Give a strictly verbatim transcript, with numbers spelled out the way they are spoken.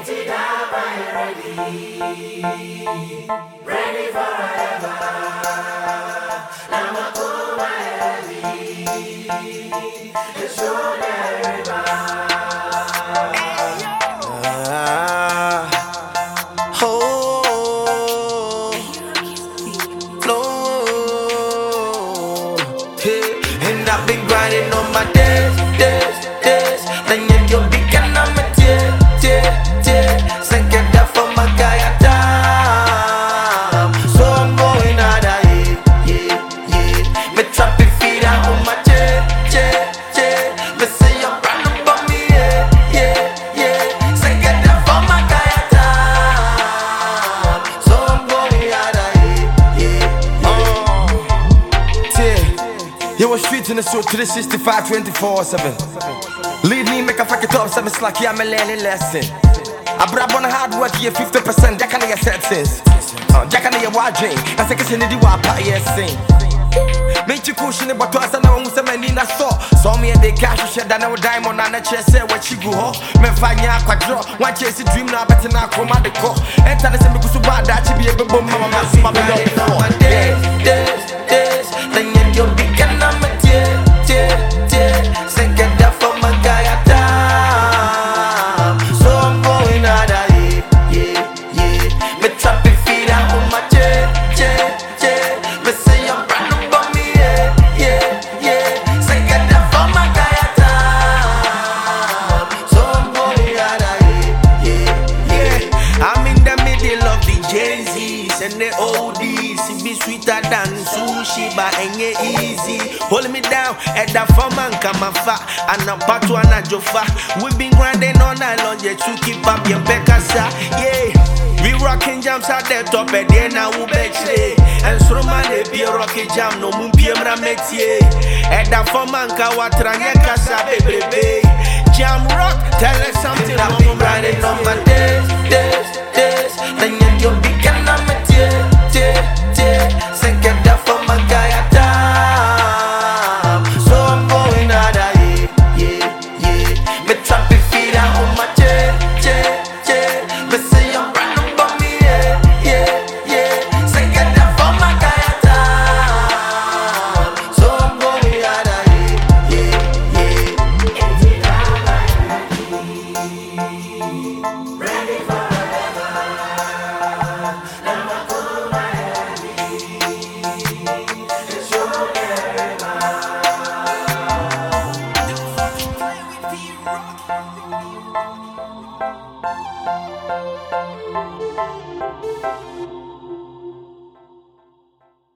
Ready forever. Now it's your Oh, no. Hey, and I've been grinding on my days, days, days. Then you're big and I'm a tear, tear, tear. Say get that for my guy at time. So I'm going out of here, yeah, yeah. Me trapping feet out on my chair, chair, chair. Me say you're brand up on me, yeah, yeah, yeah. Say get that for my guy at time. So I'm going out of here, yeah, yeah. Tear. You was street in the suit three sixty-five, twenty-four seven. Leave me, make a fuck it up, so it's like I'm a learning lesson. I brab on hard work, yeah, fifty percent, Jack and I set sense. Jack and I wild drink, I think it's in the wapa, yes, sing. Make you cushion it, but to us, I know who's a man in a store. Saw me and they cash, shed that no diamond on a chest, say what you go. Men find ya, quite draw, one chase a dream now, better now come out the core. And tell us, I'm because of bad, that you be a big bomb, mama, my baby, for days, days, days. Then you're big and I'm a tear, tear, tear. Say get that for my guy at time. So I'm going out of here, yeah, yeah. Me trapping feet out on my chair, chair, chair. Me say I'm brand up on me, yeah, yeah, yeah. Say get that for my guy at time. So I'm going out of here, yeah, yeah. I'm in the middle of the Jay-Z's and the oldies. It be sweeter than sushi, but ain't it easy. Hold me down at that forman come fa and a patu and a jofa. We've been grinding all night long just to keep up your pekasa. Yeah, we rocking jams at the top and then now we bet say. And so man they be a rocky jam no moon P M rametie. At that forman kawatranya kasa baby. Jam rock, tell us something. I've been grinding on my days, days, days. Then you're big and I'm a tear, tear, tear. Say get that for my guy at time. So I'm going out of here, yeah, yeah. Me trapping feet out on my chair, chair, chair. Me say I'm brand up on me, yeah, yeah, yeah. Say get that for my guy at time. So I'm going out of here, yeah, yeah. ready forever. Now I pull my heavy. It's your Yeah.